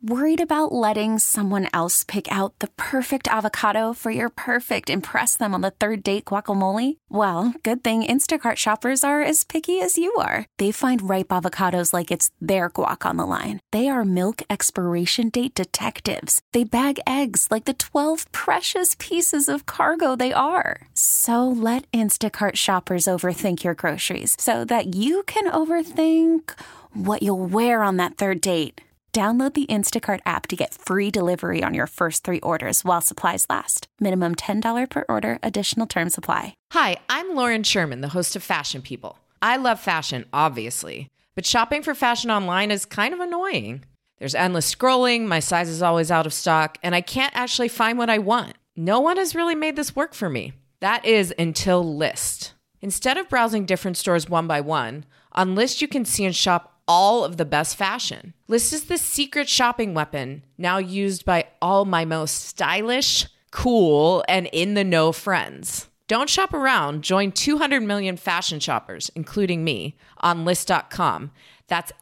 Worried about letting someone else pick out the perfect avocado for your perfect impress them on the third date guacamole? Well, good thing Instacart shoppers are as picky as you are. They find ripe avocados like it's their guac on the line. They are milk expiration date detectives. They bag eggs like the 12 precious pieces of cargo they are. So let Instacart shoppers overthink your groceries so that you can overthink what you'll wear on that third date. Download the Instacart app to get free delivery on your first 3 orders while supplies last. Minimum $10 per order. Additional terms apply. Hi, I'm Lauren Sherman, the host of Fashion People. I love fashion, obviously, but shopping for fashion online is kind of annoying. There's endless scrolling, my size is always out of stock, and I can't actually find what I want. No one has really made this work for me. That is until Lyst. Instead of browsing different stores one by one, on Lyst you can see and shop all of the best fashion. Lyst is the secret shopping weapon now used by all my most stylish, cool, and in-the-know friends. Don't shop around. Join 200 million fashion shoppers, including me, on Lyst.com. That's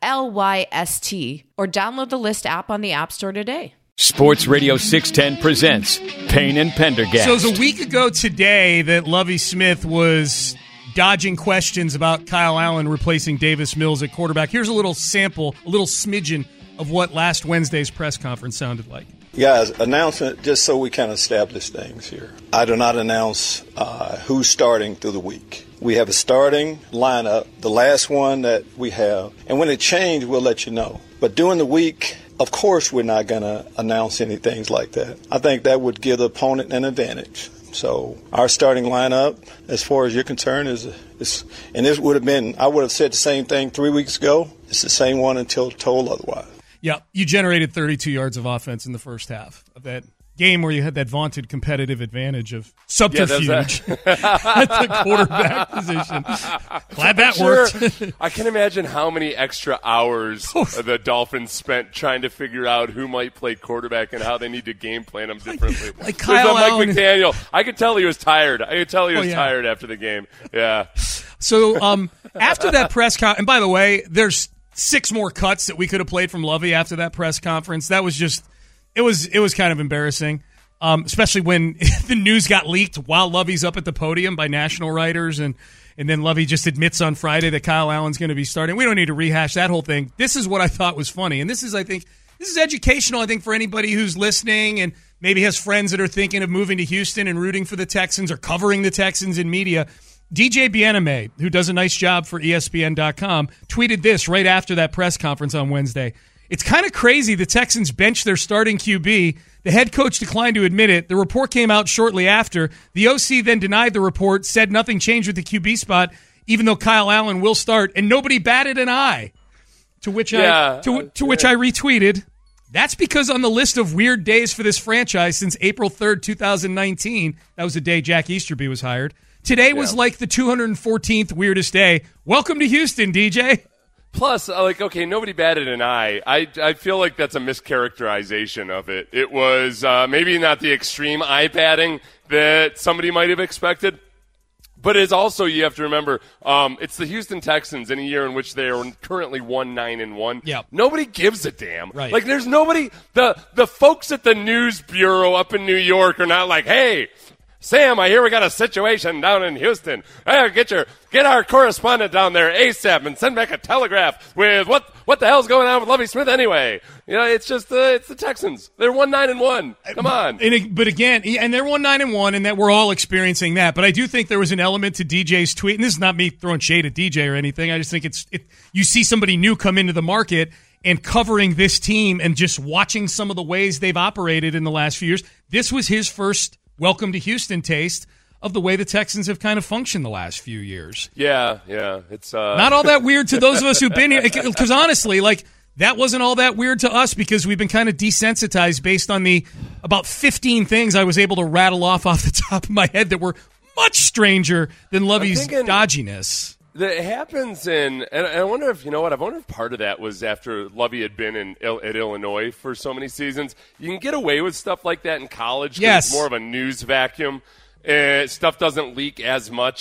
Lyst, or download the Lyst app on the App Store today. Sports Radio 610 presents Payne and Pendergast. So it was a week ago today that Lovie Smith was dodging questions about Kyle Allen replacing Davis Mills at quarterback. Here's a little sample, a little smidgen of what last Wednesday's press conference sounded like. Guys, announcement just so we kind of establish things here. I do not announce who's starting through the week. We have a starting lineup, the last one that we have, and when it changes, we'll let you know. But during the week, of course, we're not going to announce anything like that. I think that would give the opponent an advantage. So our starting lineup, as far as you're concerned, is and this would have been, I would have said the same thing 3 weeks ago. It's the same one until told otherwise. Yeah, you generated 32 yards of offense in the first half of that game where you had that vaunted competitive advantage of subterfuge at the quarterback position. Glad that worked. I can imagine how many extra hours the Dolphins spent trying to figure out who might play quarterback and how they need to game plan them differently. Like Kyle Allen. Mike McDaniel. I could tell he was tired. Tired after the game. Yeah. So after that press conference, and by the way, there's 6 more cuts that we could have played from Lovie after that press conference. That was just it was kind of embarrassing, especially when the news got leaked while Lovie's up at the podium by national writers, and then Lovie just admits on Friday that Kyle Allen's going to be starting. We don't need to rehash that whole thing. This is what I thought was funny, and this is educational, I think, for anybody who's listening and maybe has friends that are thinking of moving to Houston and rooting for the Texans or covering the Texans in media. DJ Bieneme, who does a nice job for ESPN.com, tweeted this right after that press conference on Wednesday. It's kind of crazy the Texans benched their starting QB. The head coach declined to admit it. The report came out shortly after. The OC then denied the report, said nothing changed with the QB spot, even though Kyle Allen will start, and nobody batted an eye. To which I retweeted, that's because on the list of weird days for this franchise since April 3rd, 2019, that was the day Jack Easterby was hired, today was like the 214th weirdest day. Welcome to Houston, DJ. Plus, nobody batted an eye. I feel like that's a mischaracterization of it. It was maybe not the extreme eye batting that somebody might have expected, but it's also, you have to remember, it's the Houston Texans in a year in which they are currently 1-9-1. Yep. Nobody gives a damn. Right. Like, there's nobody. The folks at the news bureau up in New York are not like, hey, Sam, I hear we got a situation down in Houston. Hey, get our correspondent down there ASAP and send back a telegraph with what the hell's going on with Lovie Smith anyway. You know, it's just it's the Texans. They're 1-9-1. Come on. But again, and they're 1-9-1, and that we're all experiencing that. But I do think there was an element to DJ's tweet, and this is not me throwing shade at DJ or anything. I just think you see somebody new come into the market and covering this team and just watching some of the ways they've operated in the last few years. This was his first welcome to Houston taste of the way the Texans have kind of functioned the last few years. Yeah. It's not all that weird to those of us who've been here. Because honestly, that wasn't all that weird to us because we've been kind of desensitized based on the about 15 things I was able to rattle off the top of my head that were much stranger than Lovie's dodginess. That happens and I wonder if, I wonder if part of that was after Lovie had been at Illinois for so many seasons. You can get away with stuff like that in college because it's more of a news vacuum. Stuff doesn't leak as much.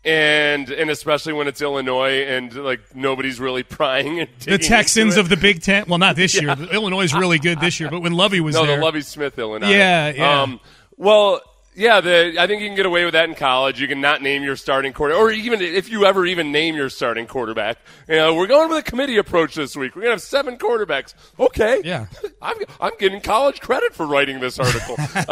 And especially when it's Illinois and like nobody's really prying and the Texans of the Big Ten. Well, not this year. Illinois is really good this year, but when Lovie was there, the Lovie Smith Illinois. Yeah. Well, yeah. I think you can get away with that in college. You can not name your starting quarterback, or even if you ever even name your starting quarterback. We're going with a committee approach this week. We're gonna have 7 quarterbacks. Okay. Yeah. I'm getting college credit for writing this article.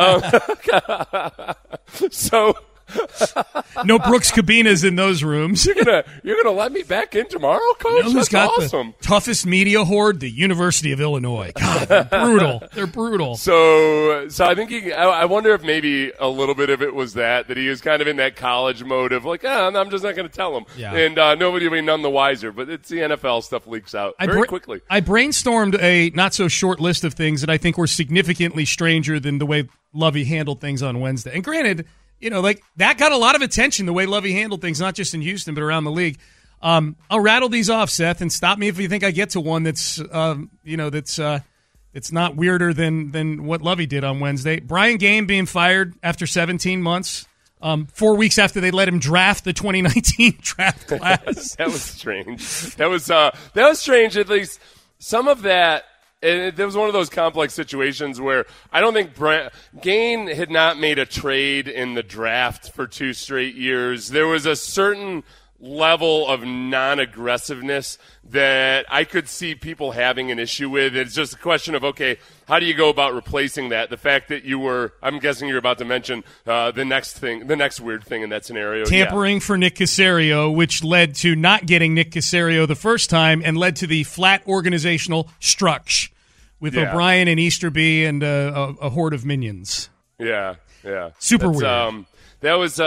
So. No Brooks Cabinas in those rooms. You're gonna let me back in tomorrow, Coach? Who's got awesome. The toughest media horde? The University of Illinois. God, they're brutal. They're brutal. So I think I wonder if maybe a little bit of it was that he was kind of in that college mode of like, I'm just not going to tell him, and nobody will be none the wiser. But it's the NFL stuff leaks out very quickly. I brainstormed a not so short list of things that I think were significantly stranger than the way Lovie handled things on Wednesday. And granted, like that got a lot of attention, the way Lovie handled things, not just in Houston, but around the league. I'll rattle these off, Seth, and stop me if you think I get to one that's, it's not weirder than what Lovie did on Wednesday. Brian Gaine being fired after 17 months, 4 weeks after they let him draft the 2019 draft class. That was strange. That was strange. At least some of that. It was one of those complex situations where I don't think Gaine had not made a trade in the draft for 2 straight years. There was a certain level of non-aggressiveness that I could see people having an issue with. It's just a question of, okay, how do you go about replacing that? The fact that I'm guessing you're about to mention the next weird thing in that scenario. Tampering for Nick Caserio, which led to not getting Nick Caserio the first time and led to the flat organizational structure with O'Brien and Easterby and a horde of minions. Yeah. Super weird. That was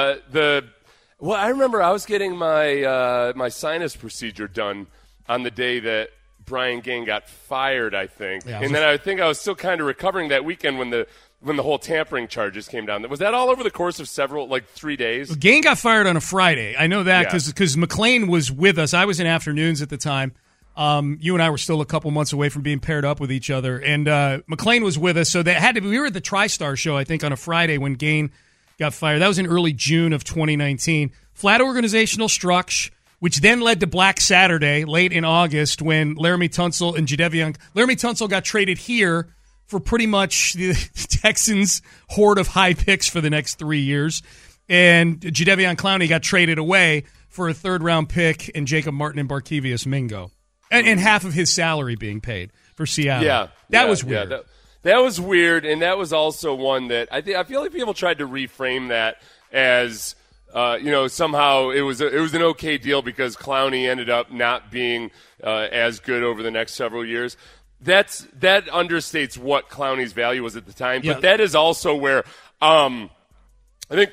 Well, I remember I was getting my my sinus procedure done on the day that Brian Gaine got fired, I think. Yeah, and then I think I was still kind of recovering that weekend when the whole tampering charges came down. Was that all over the course of 3 days? Gaine got fired on a Friday. I know that because McLean was with us. I was in afternoons at the time. You and I were still a couple months away from being paired up with each other. And McLean was with us. So we were at the TriStar show, I think, on a Friday when Gaine got fired. That was in early June of 2019. Flat organizational structure, which then led to Black Saturday late in August when Laramie Tunsil and Jadeveon. Laramie Tunsil got traded here for pretty much the Texans' horde of high picks for the next 3 years. And Jadeveon Clowney got traded away for a third-round pick and Jacob Martin and Barkevius Mingo. And half of his salary being paid for Seattle. That was weird. Yeah, that was weird, and that was also one that I feel like people tried to reframe that as somehow it was an okay deal because Clowney ended up not being as good over the next several years. That understates what Clowney's value was at the time, but that is also where I think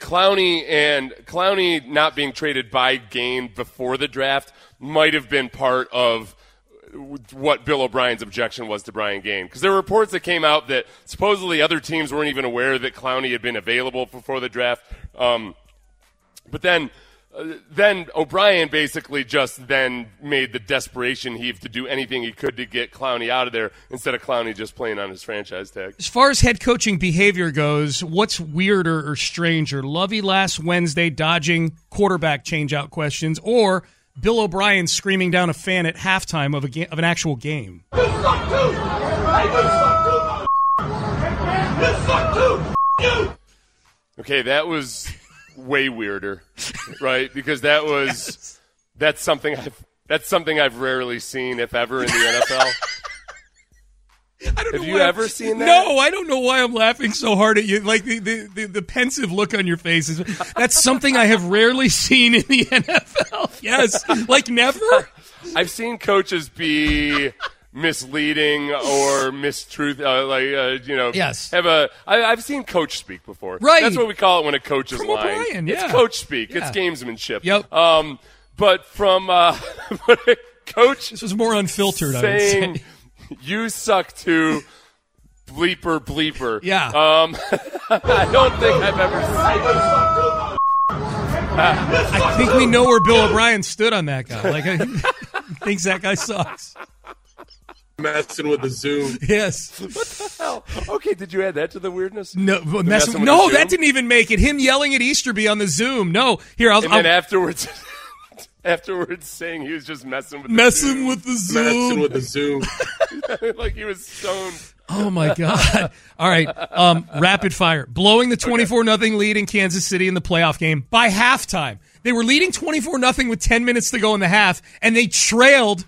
Clowney not being traded by Gaine before the draft might have been part of what Bill O'Brien's objection was to Brian Gaine. Because there were reports that came out that supposedly other teams weren't even aware that Clowney had been available before the draft. But then O'Brien basically just then made the desperation heave to do anything he could to get Clowney out of there instead of Clowney just playing on his franchise tag. As far as head coaching behavior goes, what's weirder or stranger? Lovie last Wednesday dodging quarterback change-out questions or Bill O'Brien screaming down a fan at halftime of an actual game? You suck too! Hey, you suck too! You suck too! You! Okay, that was way weirder, right? Because that's something I've rarely seen, if ever, in the NFL. Have you ever seen that? No, I don't know why I'm laughing so hard at you. Like the pensive look on your face is that's something I have rarely seen in the NFL. Yes, like never. I've seen coaches be misleading or mistruth, Yes. I've seen coach speak before. Right. That's what we call it when a coach is lying. O'Brien, It's coach speak. Yeah. It's gamesmanship. Yep. But from a coach, this was more unfiltered. Saying, I would say. You suck too, bleeper. Yeah. I don't think I've ever seen. I think we know where Bill O'Brien stood on that guy. Like, he thinks that guy sucks. Messing with the Zoom. Yes. What the hell? Okay, did you add that to the weirdness? No, messing with no, the that Zoom? didn't even make it. Him yelling at Easterby on the Zoom. No, here And then afterwards saying he was just messing with the Zoom. Messing with the Zoom. Like he was stoned. Oh my God! All right, rapid fire. Blowing the 24-0 lead in Kansas City in the playoff game by halftime. They were leading 24-0 with 10 minutes to go in the half, and they trailed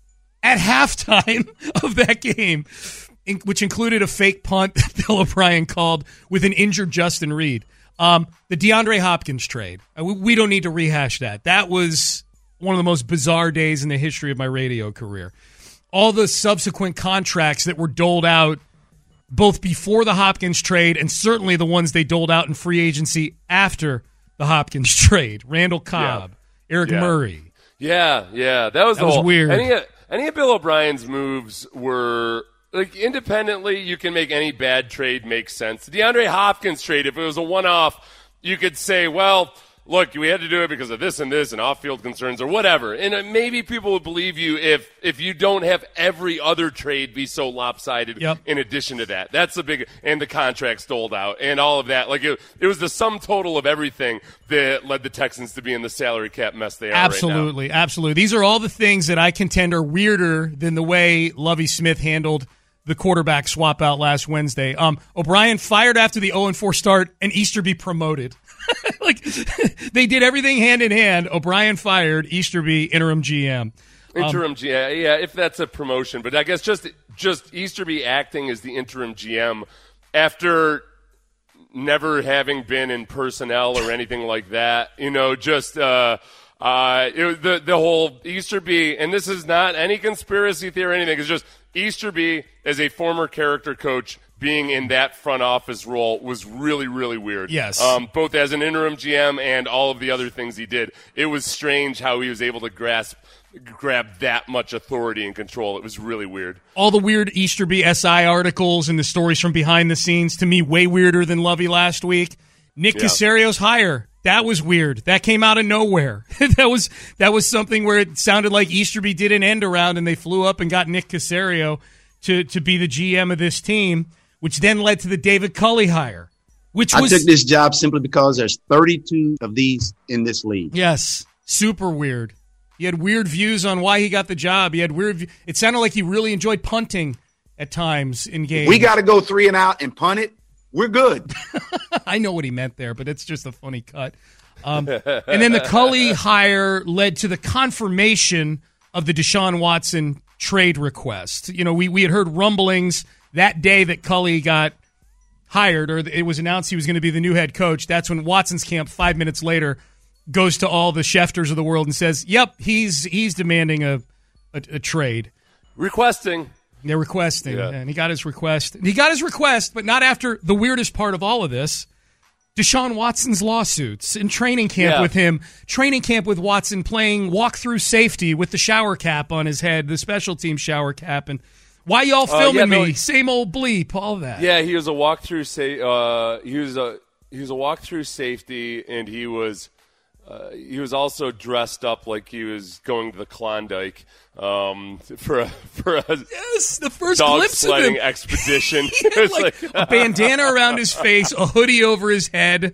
at halftime of that game, which included a fake punt that Bill O'Brien called with an injured Justin Reed. The DeAndre Hopkins trade. We don't need to rehash that. That was one of the most bizarre days in the history of my radio career. All the subsequent contracts that were doled out both before the Hopkins trade and certainly the ones they doled out in free agency after the Hopkins trade. Randall Cobb, Eric Murray. Yeah. That was weird. Any of Bill O'Brien's moves were like independently. You can make any bad trade make sense. The DeAndre Hopkins trade, if it was a one-off, you could say, well, look, we had to do it because of this and off-field concerns or whatever. And maybe people would believe you if you don't have every other trade be so lopsided. Yep. In addition to that. That's the big – and the contracts doled out and all of that. Like it was the sum total of everything that led the Texans to be in the salary cap mess they are Absolutely. right now. Absolutely. These are all the things that I contend are weirder than the way Lovie Smith handled the quarterback swap out last Wednesday. O'Brien fired after the 0-4 start and Easterby promoted. Like they did everything hand in hand. O'Brien fired, Easterby interim GM. Interim GM, yeah, if that's a promotion. But I guess just Easterby acting as the interim GM after never having been in personnel or anything like that. You know, just it was the whole Easterby, and this is not any conspiracy theory or anything. It's just Easterby as a former character coach being in that front office role was really, really weird. Yes. Both as an interim GM and all of the other things he did. It was strange how he was able to grab that much authority and control. It was really weird. All the weird Easterby SI articles and the stories from behind the scenes, to me, way weirder than Lovey last week. Nick Casario's hire. That was weird. That came out of nowhere. that was something where it sounded like Easterby did an end around and they flew up and got Nick Casario to be the GM of this team, which then led to the David Culley hire. I took this job simply because there's 32 of these in this league. Yes, super weird. He had weird views on why he got the job. It sounded like he really enjoyed punting at times in games. We got to go 3 and out and punt it. We're good. I know what he meant there, but it's just a funny cut. And then the Culley hire led to the confirmation of the Deshaun Watson trade request. You know, we had heard rumblings that day that Culley got hired, or it was announced he was going to be the new head coach. That's when Watson's camp 5 minutes later goes to all the Schefters of the world and says, yep, he's demanding a trade. Requesting. They're requesting, and he got his request. He got his request, but not after the weirdest part of all of this, Deshaun Watson's lawsuits in training camp with him. Training camp with Watson playing walk-through safety with the shower cap on his head, the special team shower cap. And why y'all filming me? Same old bleep, all that. Yeah, he was a walk-through he was a walk-through safety, and he was also dressed up like he was going to the Klondike for a the first dog glimpse of sledding him. expedition. He had like a bandana around his face, a hoodie over his head.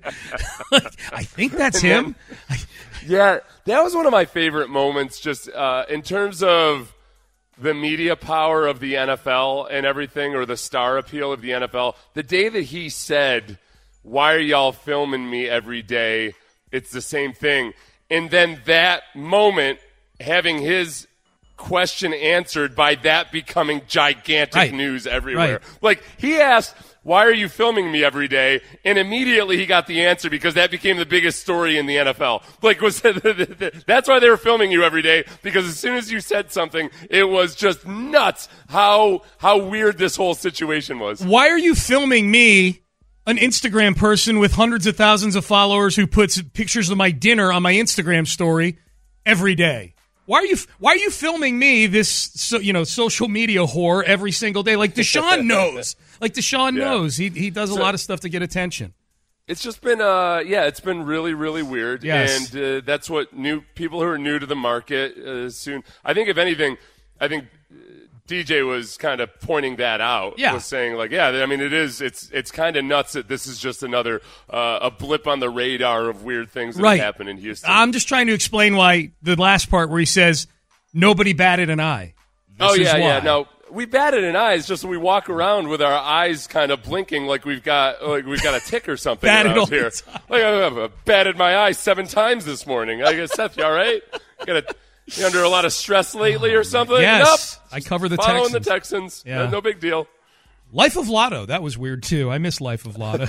I think that's him. Yeah, that was one of my favorite moments, just in terms of the media power of the NFL and everything, or the star appeal of the NFL. The day that he said, "Why are y'all filming me every day? It's the same thing." And then that moment, having his question answered by that becoming gigantic news everywhere. Right. Like, he asked, "Why are you filming me every day?" And immediately he got the answer because that became the biggest story in the NFL. Like, that's why they were filming you every day, because as soon as you said something, it was just nuts how weird this whole situation was. Why are you filming me, an Instagram person with hundreds of thousands of followers who puts pictures of my dinner on my Instagram story every day? Why are you filming me, this social media whore, every single day? Like Deshaun knows. Knows. He does a lot of stuff to get attention. It's just been it's been really, really weird. Yes. And that's what people who are new to the market soon. I think if anything, DJ was kind of pointing that out. Yeah. Was saying like, yeah, I mean, it's kind of nuts that this is just another a blip on the radar of weird things that happen in Houston. I'm just trying to explain why the last part where he says nobody batted an eye. This is why. Yeah. No, we batted an eye. It's just we walk around with our eyes kind of blinking like we've got a tick or something around here. Like I've batted my eye 7 times this morning. I guess, Seth, you all right? You under a lot of stress lately or something? Yes. Nope. I cover the Following Texans. the Texans. Yeah. No big deal. Life of Lotto. That was weird, too. I miss Life of Lotto.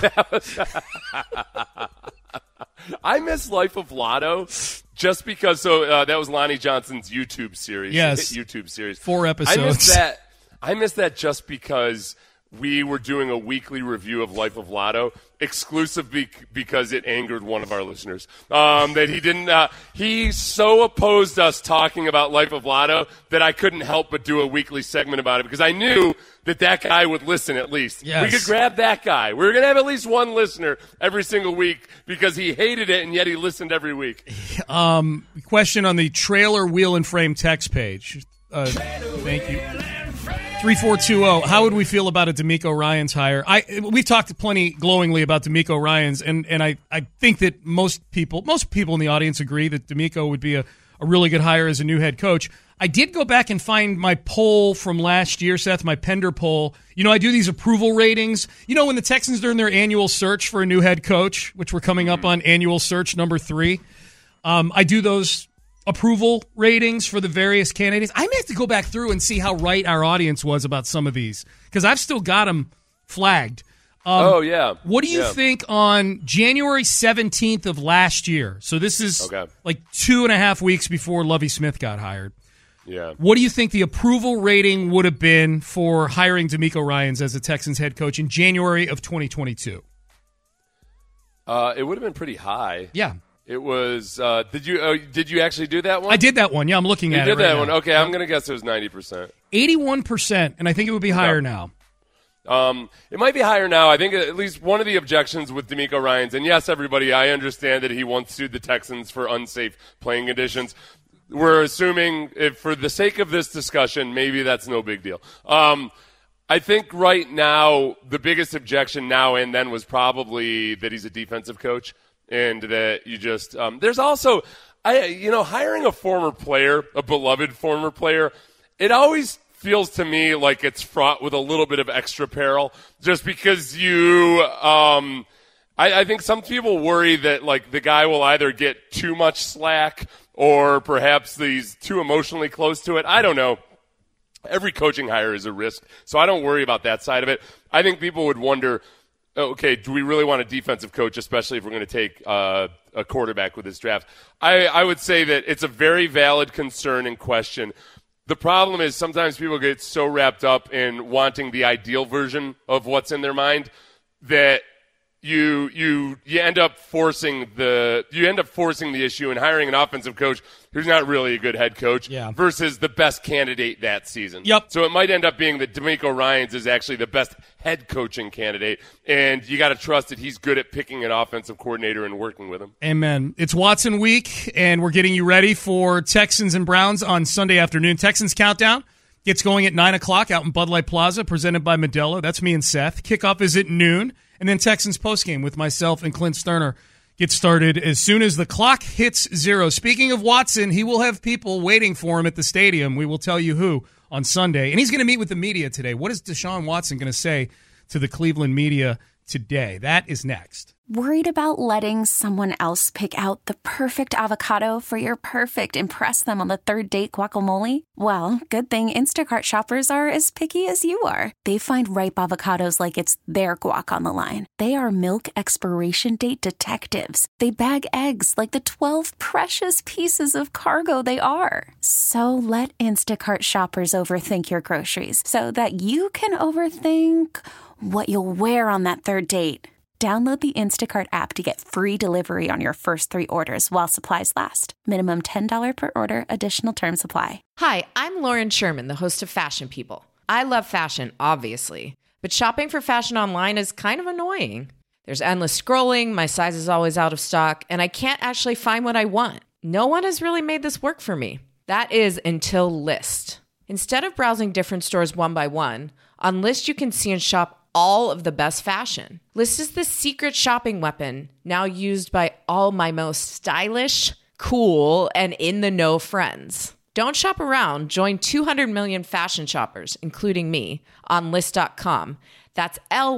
I miss Life of Lotto just because that was Lonnie Johnson's YouTube series. Yes. YouTube series. 4 episodes. I missed that just because we were doing a weekly review of Life of Lotto, exclusive because it angered one of our listeners. That he didn't. He so opposed us talking about Life of Lotto that I couldn't help but do a weekly segment about it because I knew that guy would listen at least. Yes. We could grab that guy. We were going to have at least one listener every single week because he hated it and yet he listened every week. Question on the trailer wheel and frame text page. Thank you. 3420, how would we feel about a D'Amico Ryans hire? We've talked plenty glowingly about D'Amico Ryans, and I think that most people in the audience agree that D'Amico would be a really good hire as a new head coach. I did go back and find my poll from last year, Seth, my Pender poll. You know, I do these approval ratings. You know, when the Texans during their annual search for a new head coach, which we're coming up on annual search number 3, I do those approval ratings for the various candidates. I may have to go back through and see how right our audience was about some of these because I've still got them flagged. Yeah. What do you think on January 17th of last year? So this is like 2.5 weeks before Lovie Smith got hired. Yeah. What do you think the approval rating would have been for hiring D'Amico Ryans as the Texans head coach in January of 2022? It would have been pretty high. Yeah. It was. Did you actually do that one? I did that one. Yeah, I'm looking at it. You did right that now. one. Okay, I'm going to guess it was 90%. 81%, and I think it would be higher now. It might be higher now. I think at least one of the objections with D'Amico Ryans, and yes, everybody, I understand that he once sued the Texans for unsafe playing conditions. We're assuming, for the sake of this discussion, maybe that's no big deal. I think right now the biggest objection now and then was probably that he's a defensive coach. And that you just there's also, hiring a former player, a beloved former player, it always feels to me like it's fraught with a little bit of extra peril just because I think some people worry that like the guy will either get too much slack or perhaps he's too emotionally close to it. I don't know. Every coaching hire is a risk, so I don't worry about that side of it. I think people would wonder, okay, do we really want a defensive coach, especially if we're going to take a quarterback with this draft? I would say that it's a very valid concern and question. The problem is sometimes people get so wrapped up in wanting the ideal version of what's in their mind that you end up forcing the issue and hiring an offensive coach who's not really a good head coach versus the best candidate that season. Yep. So it might end up being that D'Amico Ryans is actually the best head coaching candidate, and you got to trust that he's good at picking an offensive coordinator and working with him. Amen. It's Watson week, and we're getting you ready for Texans and Browns on Sunday afternoon. Texans Countdown gets going at 9 o'clock out in Bud Light Plaza, presented by Modelo. That's me and Seth. Kickoff is at noon. And then Texans postgame with myself and Clint Sterner gets started as soon as the clock hits 0. Speaking of Watson, he will have people waiting for him at the stadium. We will tell you who on Sunday. And he's going to meet with the media today. What is Deshaun Watson going to say to the Cleveland media today? That is next. Worried about letting someone else pick out the perfect avocado for your perfect impress them on the third date guacamole? Well, good thing Instacart shoppers are as picky as you are. They find ripe avocados like it's their guac on the line. They are milk expiration date detectives. They bag eggs like the 12 precious pieces of cargo they are. So let Instacart shoppers overthink your groceries so that you can overthink what you'll wear on that third date. Download the Instacart app to get free delivery on your first 3 orders while supplies last. Minimum $10 per order. Additional terms apply. Hi, I'm Lauren Sherman, the host of Fashion People. I love fashion, obviously, but shopping for fashion online is kind of annoying. There's endless scrolling, my size is always out of stock, and I can't actually find what I want. No one has really made this work for me. That is until Lyst. Instead of browsing different stores one by one, on Lyst you can see and shop all of the best fashion. Lyst is the secret shopping weapon now used by all my most stylish, cool, and in-the-know friends. Don't shop around. Join 200 million fashion shoppers, including me, on Lyst.com. That's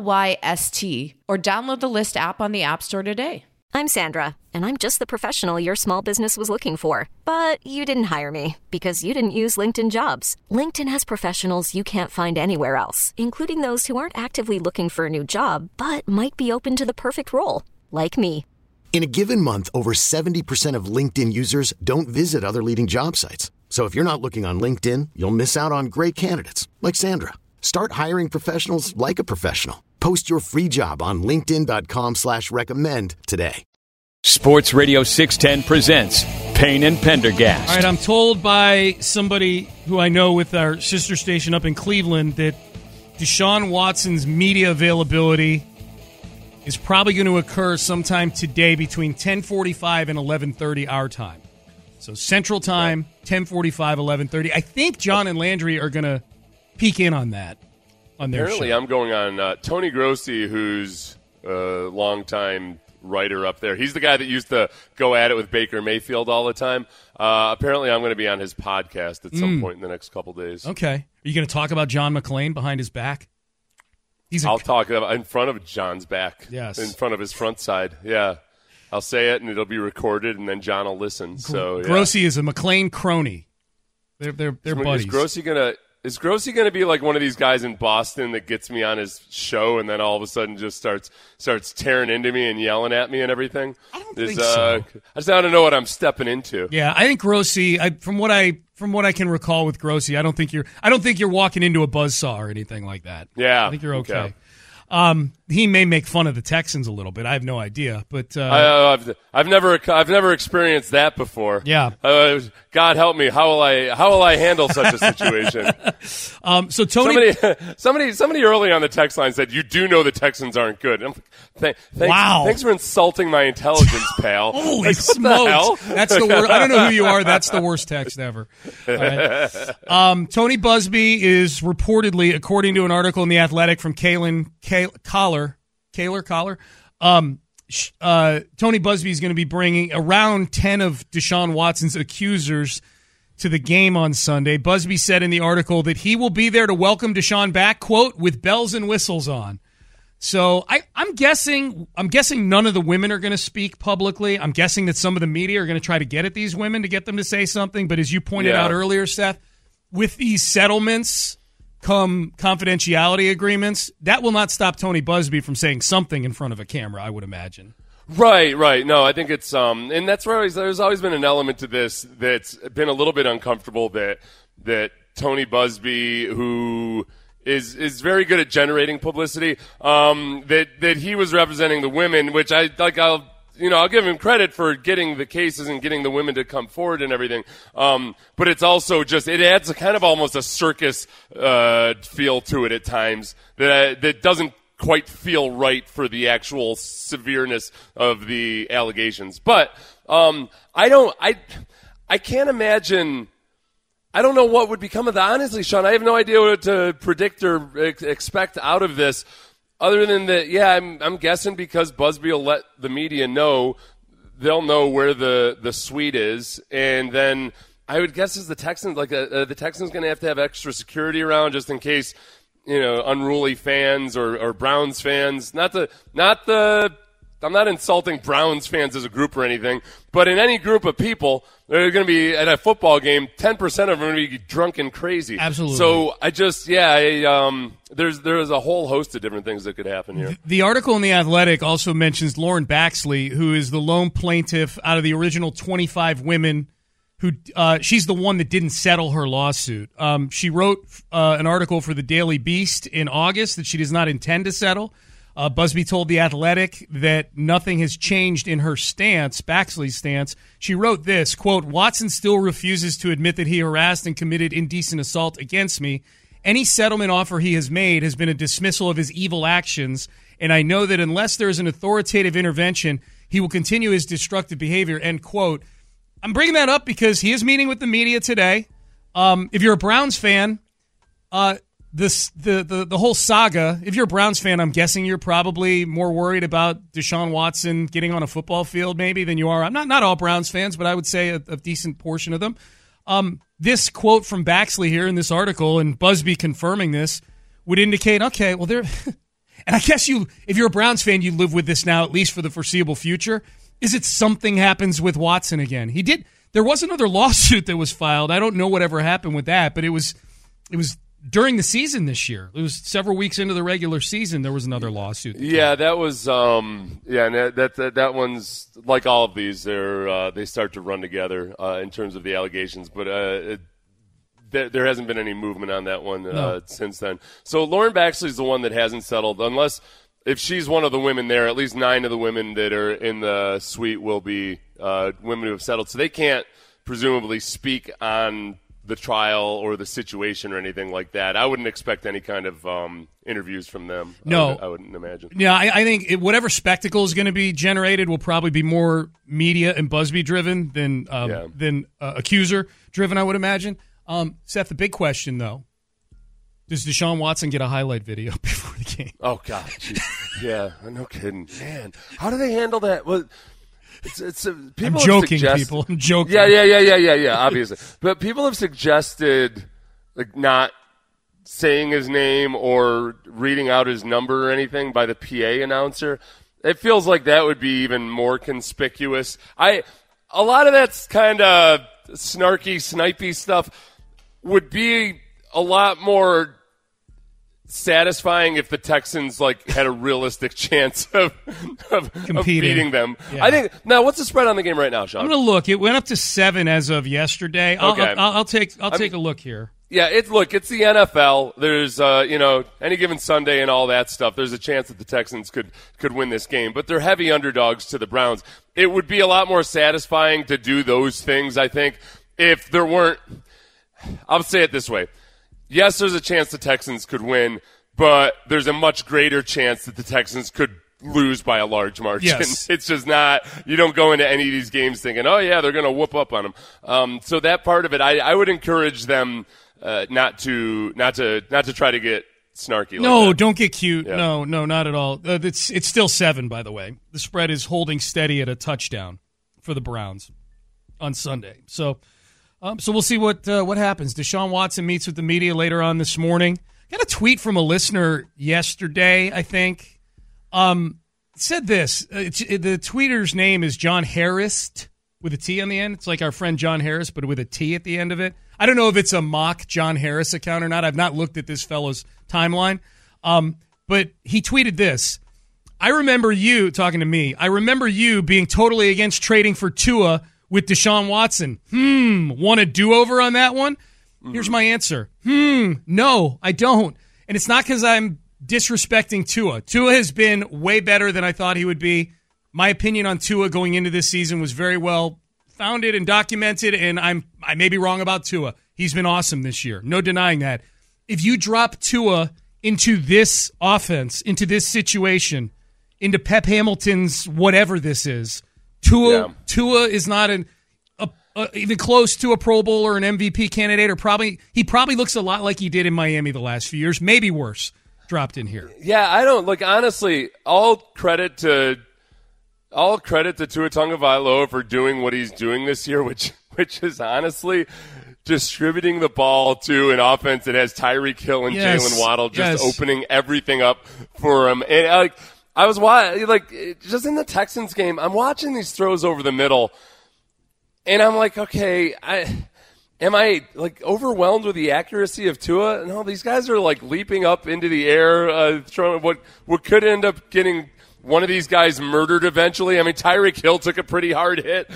Lyst, or download the Lyst app on the App Store today. I'm Sandra, and I'm just the professional your small business was looking for. But you didn't hire me because you didn't use LinkedIn Jobs. LinkedIn has professionals you can't find anywhere else, including those who aren't actively looking for a new job, but might be open to the perfect role, like me. In a given month, over 70% of LinkedIn users don't visit other leading job sites. So if you're not looking on LinkedIn, you'll miss out on great candidates like Sandra. Start hiring professionals like a professional. Post your free job on linkedin.com/recommend today. Sports Radio 610 presents Payne and Pendergast. All right, I'm told by somebody who I know with our sister station up in Cleveland that Deshaun Watson's media availability is probably going to occur sometime today between 10:45 and 11:30 our time. So Central Time, 10:45, 11:30. I think John and Landry are going to peek in on that on their Apparently, show. I'm going on Tony Grossi, who's a longtime writer up there. He's the guy that used to go at it with Baker Mayfield all the time. Apparently, I'm going to be on his podcast at some point in the next couple days. Okay. Are you going to talk about John McClain behind his back? I'll talk in front of John's back. Yes. In front of his front side. Yeah. I'll say it, and it'll be recorded, and then John will listen. So yeah. Grossi is a McClain crony. They're buddies. Is Grossi gonna be like one of these guys in Boston that gets me on his show, and then all of a sudden just starts tearing into me and yelling at me and everything? I don't think so. I just want to know what I'm stepping into. Yeah, I think Grossi. From what I can recall with Grossi, I don't think you're walking into a buzzsaw or anything like that. Yeah, I think you're okay. He may make fun of the Texans a little bit. I have no idea, but I've never experienced that before. Yeah, God help me. How will I handle such a situation? So Tony, somebody early on the text line said, "You do know the Texans aren't good." I'm like, wow, thanks for insulting my intelligence, pal. Holy like, smokes, that's the worst. I don't know who you are. That's the worst text ever. All right. Tony Busby is reportedly, according to an article in The Athletic from Kaylor Collar. Tony Busby is going to be bringing around 10 of Deshaun Watson's accusers to the game on Sunday. Busby said in the article that he will be there to welcome Deshaun back, quote, with bells and whistles on. So I'm guessing none of the women are going to speak publicly. I'm guessing that some of the media are going to try to get at these women to get them to say something. But as you pointed out earlier, Seth, with these settlements come confidentiality agreements, that will not stop Tony Busby from saying something in front of a camera, I would imagine. Right. No, I think it's and that's where there's always been an element to this that's been a little bit uncomfortable that Tony Busby, who is very good at generating publicity, that he was representing the women, which I'll give him credit for getting the cases and getting the women to come forward and everything. But it's also it adds a kind of almost a circus feel to it at times that doesn't quite feel right for the actual severeness of the allegations. But I can't imagine. I don't know what would become of that. Honestly, Sean, I have no idea what to predict or expect out of this. Other than that, yeah, I'm guessing because Busby will let the media know, they'll know where the suite is, and then I would guess as the Texans, the Texans going to have extra security around just in case, unruly fans or Browns fans. I'm not insulting Browns fans as a group or anything, but in any group of people, they're going to be at a football game. 10% of them are going to be drunk and crazy. Absolutely. So there's a whole host of different things that could happen here. The article in The Athletic also mentions Lauren Baxley, who is the lone plaintiff out of the original 25 women. Who she's the one that didn't settle her lawsuit. She wrote an article for the Daily Beast in August that she does not intend to settle. Busby told The Athletic that nothing has changed in her stance, Baxley's stance. She wrote this, quote, Watson still refuses to admit that he harassed and committed indecent assault against me. Any settlement offer he has made has been a dismissal of his evil actions, and I know that unless there is an authoritative intervention, he will continue his destructive behavior, end quote. I'm bringing that up because he is meeting with the media today. If you're a Browns fan, the whole saga, if you're a Browns fan, I'm guessing you're probably more worried about Deshaun Watson getting on a football field maybe than you are. I'm not all Browns fans, but I would say a decent portion of them. This quote from Baxley here in this article, and Busby confirming this, would indicate, okay, well, there, and I guess if you're a Browns fan, you live with this now, at least for the foreseeable future, is it something happens with Watson again? There was another lawsuit that was filed. I don't know whatever happened with that, but it was during the season this year. It was several weeks into the regular season. There was another lawsuit. Yeah, that was and that one's like all of these. They start to run together in terms of the allegations, but there hasn't been any movement on that one since then. So Lauren Baxley's the one that hasn't settled, unless if she's one of the women there. At least 9 of the women that are in the suite will be women who have settled, so they can't presumably speak on the trial or the situation or anything like that. I wouldn't expect any kind of interviews from them. No. I wouldn't imagine. Yeah, I think whatever spectacle is going to be generated will probably be more media and Busby driven than accuser driven, I would imagine. Seth, the big question, though, does Deshaun Watson get a highlight video before the game? Oh, God. Yeah, no kidding. Man, how do they handle that? Well, I'm joking, people. I'm joking. Yeah, obviously. But people have suggested like not saying his name or reading out his number or anything by the PA announcer. It feels like that would be even more conspicuous. A lot of that's kind of snarky, snipey stuff would be a lot more satisfying if the Texans had a realistic chance of beating them. Yeah. I think. Now, what's the spread on the game right now, Sean? I'm going to look. It went up to 7 as of yesterday. I'll take a look here. Yeah, it's the NFL. There's any given Sunday and all that stuff. There's a chance that the Texans could win this game, but they're heavy underdogs to the Browns. It would be a lot more satisfying to do those things, I think, if there weren't. I'll say it this way. Yes, there's a chance the Texans could win, but there's a much greater chance that the Texans could lose by a large margin. Yes. It's just not – you don't go into any of these games thinking, oh, yeah, they're going to whoop up on them. So that part of it, I would encourage them not to try to get snarky. No, like don't get cute. Yeah. No, not at all. It's still 7, by the way. The spread is holding steady at a touchdown for the Browns on Sunday. So we'll see what happens. Deshaun Watson meets with the media later on this morning. Got a tweet from a listener yesterday, I think. Said this. The tweeter's name is John Harris with a T on the end. It's like our friend John Harris, but with a T at the end of it. I don't know if it's a mock John Harris account or not. I've not looked at this fellow's timeline. But he tweeted this. I remember you, talking to me, I remember you being totally against trading for Tua with Deshaun Watson. Want a do-over on that one? Here's my answer. No, I don't. And it's not because I'm disrespecting Tua. Tua has been way better than I thought he would be. My opinion on Tua going into this season was very well founded and documented, and I may be wrong about Tua. He's been awesome this year. No denying that. If you drop Tua into this offense, into this situation, into Pep Hamilton's whatever this is, Tua is not even close to a Pro Bowl or an MVP candidate, or he probably looks a lot like he did in Miami the last few years, maybe worse, dropped in here. Yeah, I don't look, honestly, all credit to Tua Tagovailoa for doing what he's doing this year, which is honestly distributing the ball to an offense that has Tyreek Hill and Jalen Waddle just opening everything up for him. And I was just in the Texans game, I'm watching these throws over the middle, and I'm like, okay, am I overwhelmed with the accuracy of Tua? No, these guys are leaping up into the air, throwing what could end up getting one of these guys murdered eventually. I mean, Tyreek Hill took a pretty hard hit.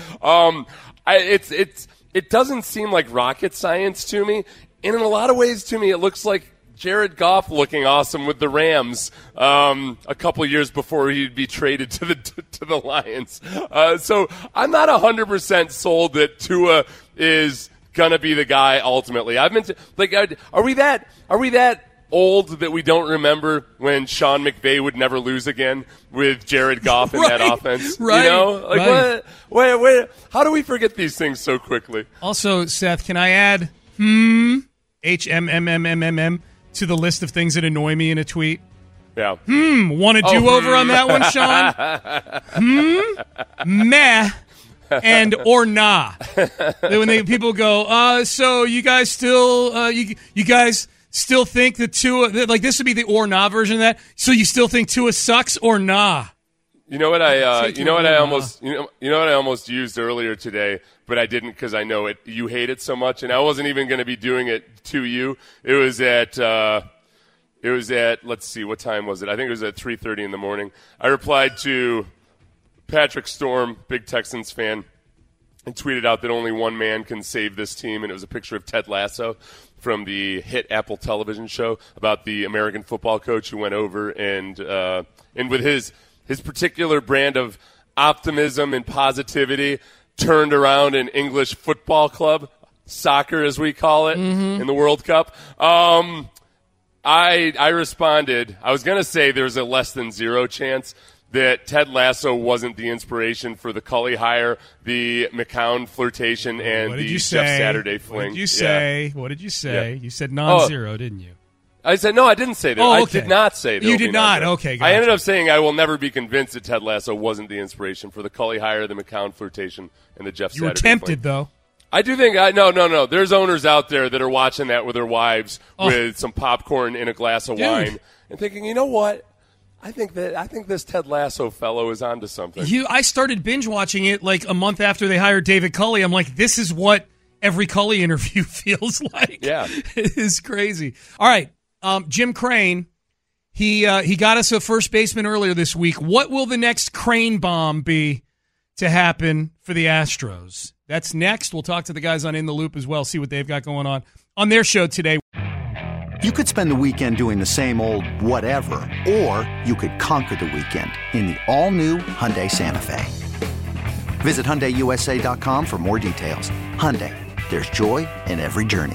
It doesn't seem like rocket science to me, and in a lot of ways to me, it looks like Jared Goff looking awesome with the Rams a couple years before he'd be traded to the Lions. So I'm not 100% sold that Tua is gonna be the guy ultimately. I've been are we that old that we don't remember when Sean McVay would never lose again with Jared Goff in that offense? Right. You know, what? How do we forget these things so quickly? Also, Seth, can I add? HMMMMMM, to the list of things that annoy me in a tweet. Yeah. Want to do over on that one, Sean? Meh. And or nah. When people go, so you guys still you guys still think that Tua, like this would be the or nah version of that. So you still think Tua sucks or nah? You know what I almost used earlier today, but I didn't because I know it. You hate it so much, and I wasn't even going to be doing it to you. It was at let's see, what time was it? I think it was at 3:30 in the morning. I replied to Patrick Storm, big Texans fan, and tweeted out that only one man can save this team, and it was a picture of Ted Lasso from the hit Apple television show about the American football coach who went over and with his particular brand of optimism and positivity turned around an English football club, soccer as we call it, in the World Cup. I responded, I was going to say there's a less than zero chance that Ted Lasso wasn't the inspiration for the Cully hire, the McCown flirtation, and the Jeff Saturday fling. What did you say? Yeah. What did you say? Yeah. You said non-zero, didn't you? I said, no, I didn't say that. Oh, okay. I did not say that. You did not? Okay, gotcha. I ended up saying I will never be convinced that Ted Lasso wasn't the inspiration for the Cully hire, the McCown flirtation, and the Jeff Saturday You were tempted, fling. Though. I do think no. There's owners out there that are watching that with their wives with some popcorn in a glass of wine and thinking, you know what? I think this Ted Lasso fellow is onto something. I started binge watching it like a month after they hired David Culley. I'm like, this is what every Culley interview feels like. Yeah, it is crazy. All right, Jim Crane. He got us a first baseman earlier this week. What will the next Crane bomb be to happen for the Astros? That's next. We'll talk to the guys on In the Loop as well, see what they've got going on their show today. You could spend the weekend doing the same old whatever, or you could conquer the weekend in the all-new Hyundai Santa Fe. Visit HyundaiUSA.com for more details. Hyundai, there's joy in every journey.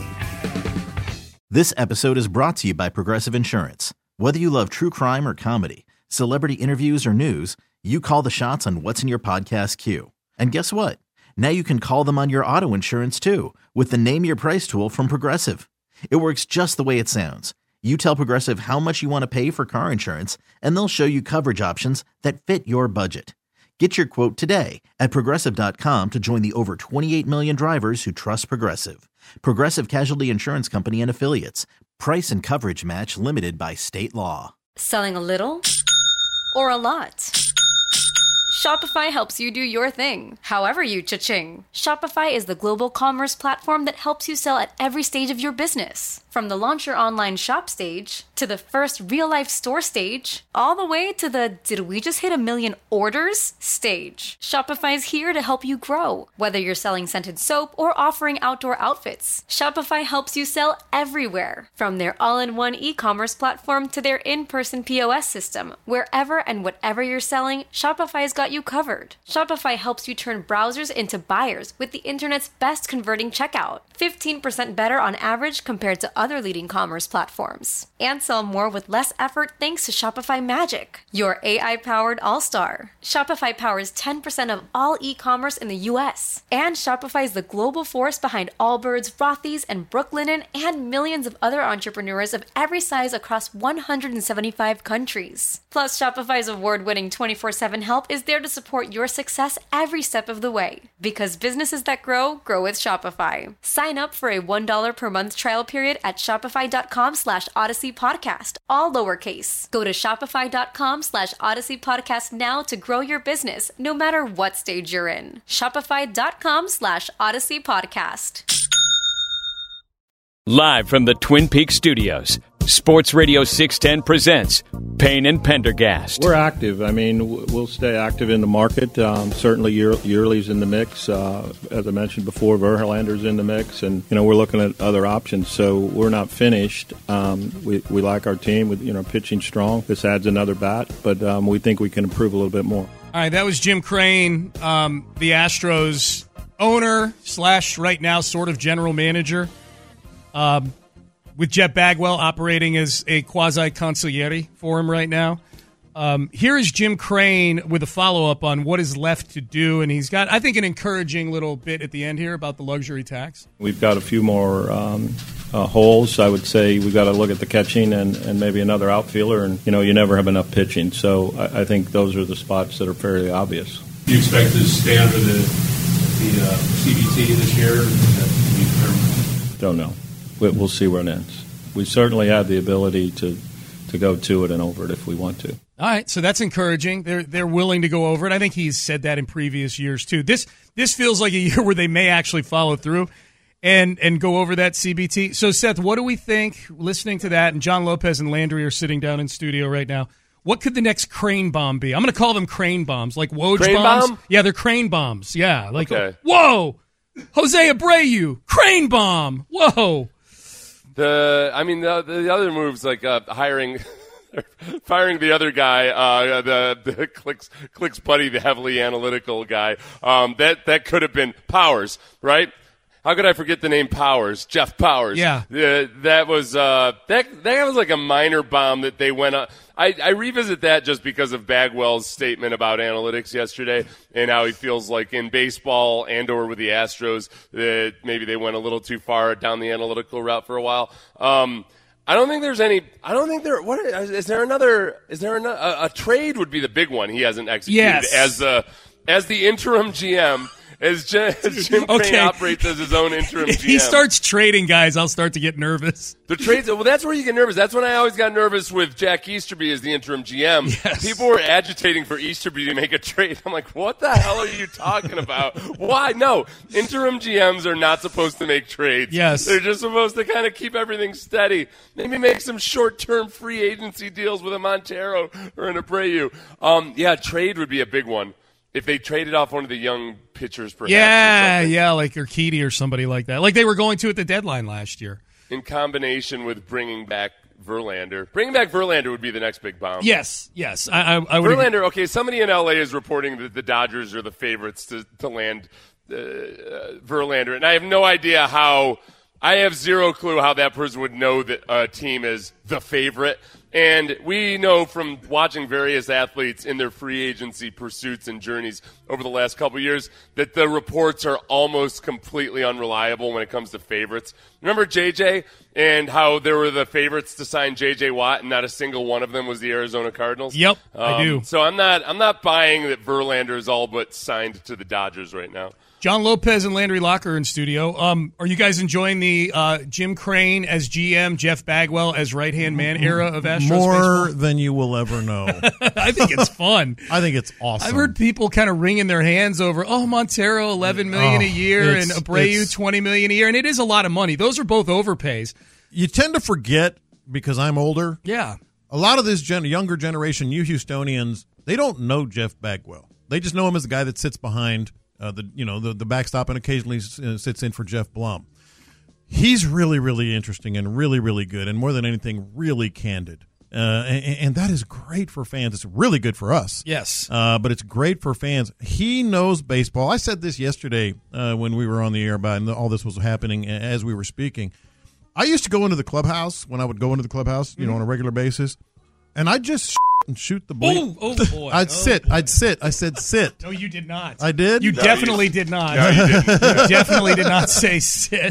This episode is brought to you by Progressive Insurance. Whether you love true crime or comedy, celebrity interviews or news, you call the shots on what's in your podcast queue. And guess what? Now you can call them on your auto insurance too with the Name Your Price tool from Progressive. It works just the way it sounds. You tell Progressive how much you want to pay for car insurance, and they'll show you coverage options that fit your budget. Get your quote today at Progressive.com to join the over 28 million drivers who trust Progressive. Progressive Casualty Insurance Company and Affiliates. Price and coverage match limited by state law. Selling a little or a lot? Shopify helps you do your thing, however you cha-ching. Shopify is the global commerce platform that helps you sell at every stage of your business. From the launch your online shop stage, to the first real-life store stage, all the way to the did we just hit 1 million orders stage. Shopify's here to help you grow. Whether you're selling scented soap or offering outdoor outfits, Shopify helps you sell everywhere. From their all-in-one e-commerce platform to their in-person POS system, wherever and whatever you're selling, Shopify's got you covered. Shopify helps you turn browsers into buyers with the internet's best converting checkout. 15% better on average compared to other leading commerce platforms. And sell more with less effort thanks to Shopify Magic, your AI-powered all-star. Shopify powers 10% of all e-commerce in the U.S. And Shopify is the global force behind Allbirds, Rothy's, and Brooklinen, and millions of other entrepreneurs of every size across 175 countries. Plus, Shopify's award-winning 24/7 help is there to support your success every step of the way. Because businesses that grow with Shopify. Sign up for a $1 per month trial period at Shopify.com/Odyssey Podcast, all lowercase. Go to Shopify.com/Odyssey Podcast now to grow your business, no matter what stage you're in. Shopify.com/Odyssey Podcast. Live from the Twin Peaks studios, Sports Radio 610 presents Payne and Pendergast. We're active. I mean, we'll stay active in the market. Certainly, Yearly's in the mix. As I mentioned before, Verlander's in the mix, and we're looking at other options. So we're not finished. We like our team with pitching strong. This adds another bat, but we think we can improve a little bit more. All right, that was Jim Crane, the Astros owner / right now sort of general manager. With Jet Bagwell operating as a quasi-consigliere for him right now. Here is Jim Crane with a follow-up on what is left to do, and he's got, I think, an encouraging little bit at the end here about the luxury tax. We've got a few more holes. I would say we've got to look at the catching and maybe another outfielder, and, you never have enough pitching. So I think those are the spots that are fairly obvious. Do you expect to stay under the CBT this year? Don't know. We'll see where it ends. We certainly have the ability to go to it and over it if we want to. All right, so that's encouraging. They're willing to go over it. I think he's said that in previous years too. This feels like a year where they may actually follow through and go over that CBT. So Seth, what do we think listening to that? And John Lopez and Landry are sitting down in studio right now. What could the next Crane bomb be? I'm going to call them Crane bombs, like Woj Crane bombs. bomb? Yeah, they're Crane bombs. Yeah, like okay. Whoa, Jose Abreu, Crane bomb. Whoa. The other moves like firing the other guy, the Clicks buddy, the heavily analytical guy. That could have been Powers, right? How could I forget the name Powers? Jeff Powers. Yeah. That was that was like a minor bomb that they went on. I revisit that just because of Bagwell's statement about analytics yesterday and how he feels like in baseball and or with the Astros that maybe they went a little too far down the analytical route for a while. I don't think there's any. I don't think there. What is there another? Is there a trade would be the big one he hasn't executed as the interim GM. As Jim Crane operates as his own interim GM. If he starts trading guys, I'll start to get nervous. The trades, well, that's where you get nervous. That's when I always got nervous with Jack Easterby as the interim GM. Yes. People were agitating for Easterby to make a trade. I'm like, what the hell are you talking about? Why? No, interim GMs are not supposed to make trades. Yes. They're just supposed to kind of keep everything steady. Maybe make some short-term free agency deals with a Montero or an Abreu. Trade would be a big one. If they traded off one of the young pitchers, perhaps. Yeah, like Urquidy or somebody like that. Like they were going to at the deadline last year. In combination with bringing back Verlander. Bringing back Verlander would be the next big bomb. Yes. I would Verlander, agree. okay, somebody in L.A. is reporting that the Dodgers are the favorites to land Verlander. And I have no idea how – I have zero clue how that person would know that a team is the favorite. And we know from watching various athletes in their free agency pursuits and journeys over the last couple of years that the reports are almost completely unreliable when it comes to favorites. Remember JJ and how there were the favorites to sign JJ Watt and not a single one of them was the Arizona Cardinals? Yep, I do. So I'm not buying that Verlander is all but signed to the Dodgers right now. John Lopez and Landry Locker in studio. Are you guys enjoying the Jim Crane as GM, Jeff Bagwell as right-hand man era of Astros More baseball? than you will ever know. I think it's fun. I think it's awesome. I've heard people kind of wringing their hands over, Montero $11 million a year and Abreu $20 million a year, and it is a lot of money. Those are both overpays. You tend to forget, because I'm older. Yeah. A lot of this younger generation, you Houstonians, they don't know Jeff Bagwell. They just know him as the guy that sits behind the backstop and occasionally sits in for Jeff Blum. He's really, really interesting and really, really good, and more than anything, really candid. And that is great for fans. It's really good for us. Yes. But it's great for fans. He knows baseball. I said this yesterday when we were on the air and all this was happening as we were speaking. I used to go into the clubhouse when I would go into the clubhouse, on a regular basis, and I'd just and shoot the ball. Oh boy! I'd sit. I said sit. No, you did not. I did. You definitely did not. No, you didn't. You definitely did not say sit.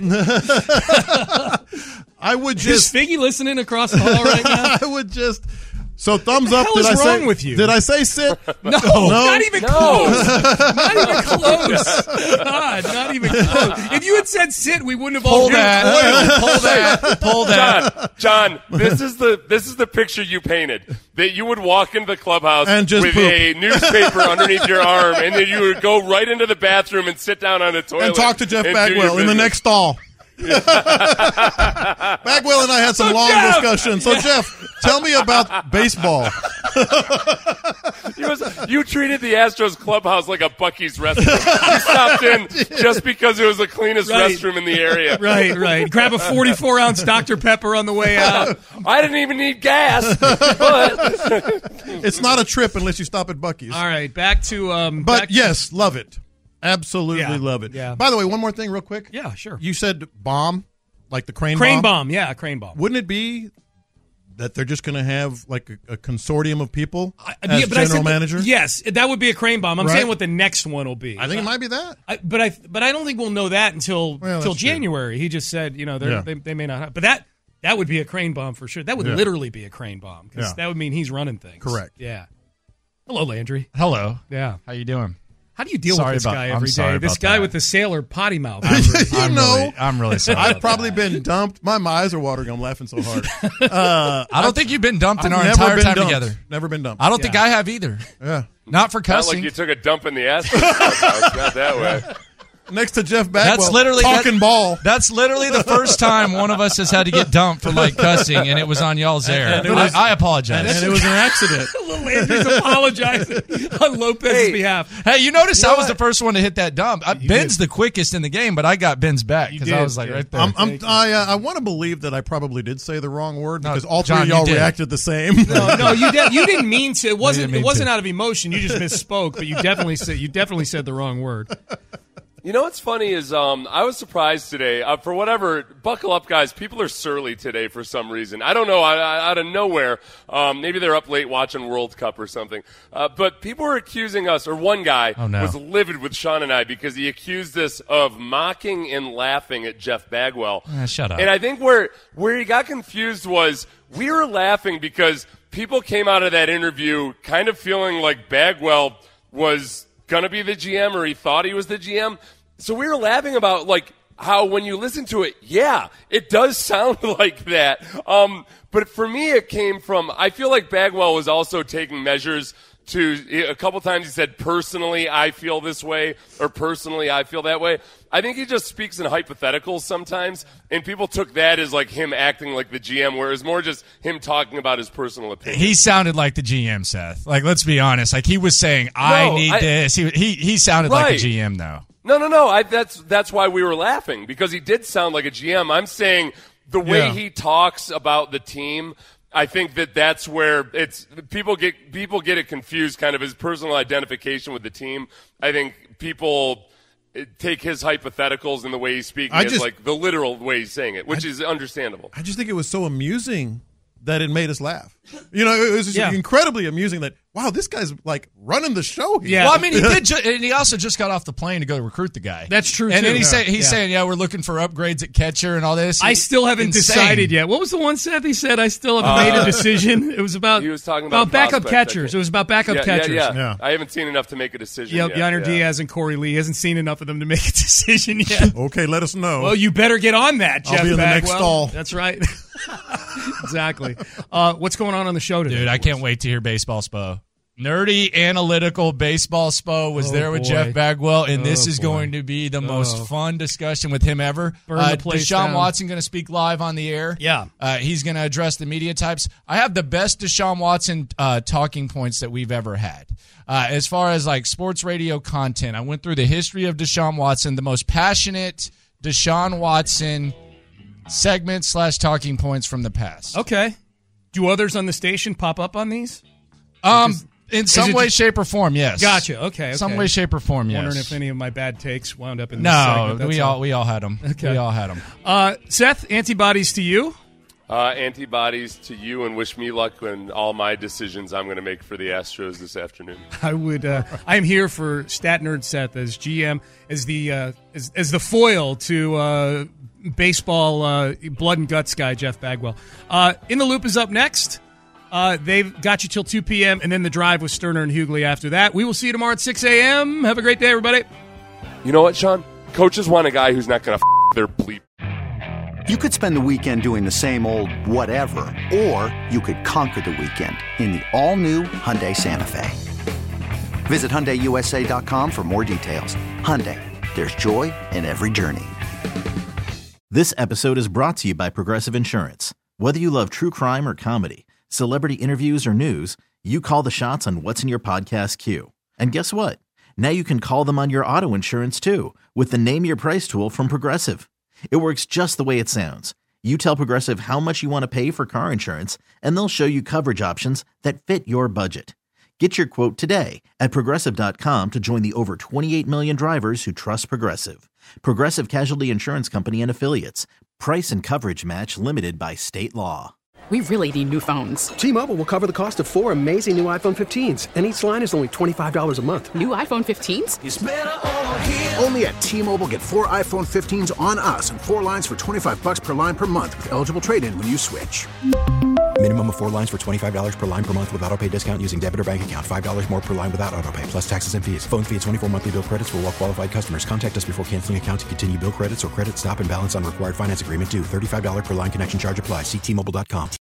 I would just. Is Figgy listening across the hall right now? I would just. So thumbs up. What the hell is wrong with you? Did I say sit? No, not even close. Not even close. God, not even close. If you had said sit, we wouldn't have all Pull that. John, this is the picture you painted. That you would walk into the clubhouse and just with poop. a newspaper underneath your arm, and then you would go right into the bathroom and sit down on a toilet and talk to Jeff and Bagwell in the next stall. Bagwell and I had some long discussions. So, Jeff, tell me about baseball. You treated the Astros clubhouse like a Buc-ee's restroom. You stopped in just because it was the cleanest restroom in the area. Right. Grab a 44-ounce Dr. Pepper on the way out. I didn't even need gas, but it's not a trip unless you stop at Buc-ee's. All right, back to yes, love it. Absolutely love it. Yeah. By the way, one more thing real quick. Yeah, sure. You said bomb, like the crane bomb? Crane bomb, yeah, crane bomb. Wouldn't it be that they're just going to have like a consortium of people as Yeah, but general manager? Yes, that would be a crane bomb. I'm Right. saying what the next one will be. I think it might be that. But I don't think we'll know that until that's January. He just said, they may not have. But that would be a crane bomb for sure. That would literally be a crane bomb because that would mean he's running things. Correct. Yeah. Hello, Landry. Hello. Yeah. How you doing? How do you deal with this guy every day? This guy with the sailor potty mouth. I'm really sorry. I've probably been dumped. My eyes are watering. I'm laughing so hard. I don't think you've been dumped in our I've entire never been time dumped. together. Never been dumped. I don't think I have either. Yeah. Not for Not cussing. like you took a dump in the ass. It's not that way. Next to Jeff Bagwell, That's literally talking ball. That's literally the first time one of us has had to get dumped for like cussing, and it was on y'all's air. And it was- I apologize. And it was an accident. Little Andrew's apologizing on Lopez's behalf. Hey, you notice You know I was what? the first one to hit that dump. Ben's the quickest in the game, but I got Ben's back because I was like right there. I want to believe that I probably did say the wrong word because all three John, of you y'all did. reacted the same. No, you didn't mean to. It wasn't. mean It wasn't to. out of emotion. You just misspoke. But you definitely said the wrong word. You know what's funny is I was surprised today. For whatever, buckle up, guys. People are surly today for some reason. I don't know, out of nowhere. Maybe they're up late watching World Cup or something. But people were accusing us, or one guy was livid with Sean and I because he accused us of mocking and laughing at Jeff Bagwell. Shut up. And I think where he got confused was we were laughing because people came out of that interview kind of feeling like Bagwell was going to be the GM or he thought he was the GM. So we were laughing about like how when you listen to it, yeah, it does sound like that. But for me, it came from, I feel like Bagwell was also taking measures to, a couple times he said, personally, I feel this way, or personally, I feel that way. I think he just speaks in hypotheticals sometimes, and people took that as like him acting like the GM, whereas more just him talking about his personal opinion. He sounded like the GM, Seth. Like, let's be honest. Like, he was saying, I need this. He sounded like a GM, though. No. That's why we were laughing, because he did sound like a GM. I'm saying the way he talks about the team, I think that's where it's people get it confused, kind of his personal identification with the team. I think people take his hypotheticals and the way he's speaking as like the literal way he's saying it, which is understandable. I just think it was so amusing that it made us laugh. You know, it was just incredibly amusing that, wow, this guy's like running the show here. Yeah. Well, I mean, he did, and he also just got off the plane to go recruit the guy. That's true, and too. then he's saying, we're looking for upgrades at catcher and all this. I still haven't decided yet. What was the one Seth? He said, I still haven't made a decision. It was about, he was talking about backup prospects, catchers. It was about backup catchers. Yeah. I haven't seen enough to make a decision yet. Yonner Diaz and Corey Lee. He hasn't seen enough of them to make a decision yet. Okay, let us know. Well, you better get on that, Jeff I'll be in the next Bagwell. stall. That's right. Exactly. What's going on the show today? Dude, I can't wait to hear Baseball Spo. Nerdy, analytical Baseball Spo was there with Jeff Bagwell, and this is going to be the most fun discussion with him ever. Burn the place Deshaun down. Watson going to speak live on the air. Yeah. He's going to address the media types. I have the best Deshaun Watson talking points that we've ever had. As far as like sports radio content, I went through the history of Deshaun Watson, the most passionate Deshaun Watson segments / talking points from the past. Okay. Do others on the station pop up on these? In some way, shape, or form, yes. Gotcha. Okay. Some way, shape, or form, yes. Wondering if any of my bad takes wound up in this segment. No, we all had them. Okay. We all had them. Seth, antibodies to you? Antibodies to you, and wish me luck in all my decisions I'm going to make for the Astros this afternoon. I am here for Stat Nerd Seth as GM, as the foil to baseball blood and guts guy Jeff Bagwell. In the Loop is up next. They've got you till 2 p.m., and then the drive with Sterner and Hughley after that. We will see you tomorrow at 6 a.m. Have a great day, everybody. You know what, Sean? Coaches want a guy who's not going to their bleep. You could spend the weekend doing the same old whatever, or you could conquer the weekend in the all-new Hyundai Santa Fe. Visit HyundaiUSA.com for more details. Hyundai, there's joy in every journey. This episode is brought to you by Progressive Insurance. Whether you love true crime or comedy, celebrity interviews or news, you call the shots on what's in your podcast queue. And guess what? Now you can call them on your auto insurance too with the Name Your Price tool from Progressive. It works just the way it sounds. You tell Progressive how much you want to pay for car insurance, and they'll show you coverage options that fit your budget. Get your quote today at Progressive.com to join the over 28 million drivers who trust Progressive. Progressive Casualty Insurance Company and Affiliates. Price and coverage match limited by state law. We really need new phones. T-Mobile will cover the cost of 4 amazing new iPhone 15s, and each line is only $25 a month. New iPhone 15s? It's better over here. Only at T-Mobile, get 4 iPhone 15s on us and 4 lines for $25 per line per month with eligible trade-in when you switch. Minimum of 4 lines for $25 per line per month with autopay discount using debit or bank account. $5 more per line without autopay, plus taxes and fees. Phone fee at 24 monthly bill credits for well-qualified customers. Contact us before canceling account to continue bill credits or credit stop and balance on required finance agreement due. $35 per line connection charge applies. See T-Mobile.com.